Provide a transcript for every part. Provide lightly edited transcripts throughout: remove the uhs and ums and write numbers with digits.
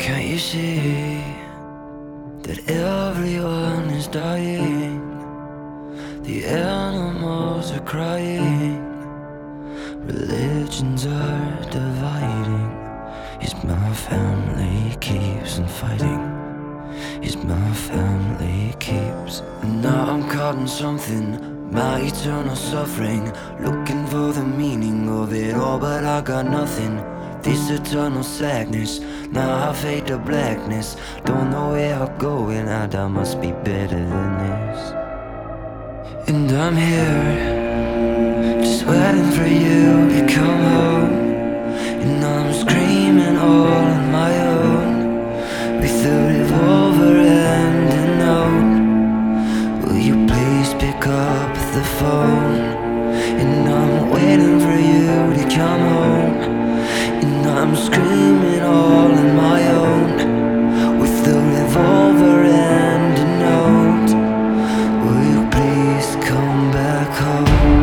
Can't you see that everyone is dying? The animals are crying, religions are dividing. Is my family keeps on fighting? Is my family keeps? And now I'm caught in something, my eternal suffering, looking for the meaning of it all, but I got nothing. This eternal sadness, now I fade to blackness. Don't know where I'll go and I must be better than this. And I'm here, just waiting for you to come home. And I'm screaming all on my own, with a revolver and a note. Will you please pick up the phone? And I'm waiting for you to come home. And I'm screaming all on my own, with a revolver and a note. Will you please come back home?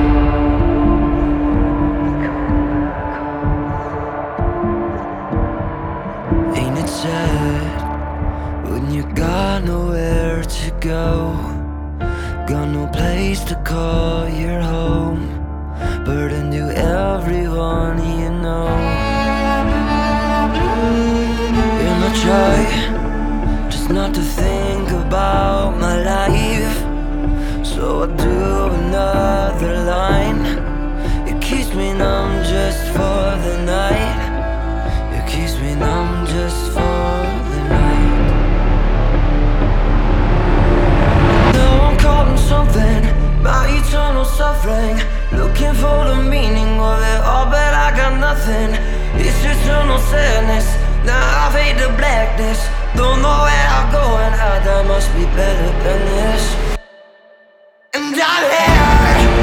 Ain't it sad when you got nowhere to go, got no place to call your home, burden to everyone you know? And I try just not to think about my life, so I do another line. It keeps me numb just for the night. It keeps me numb just for the night. Now I'm caught in something, my eternal suffering, looking for the meaning of it all, but I got nothing. It's eternal sadness, now I fade to blackness. Don't know where I'm going, I must be better than this. And I'm here,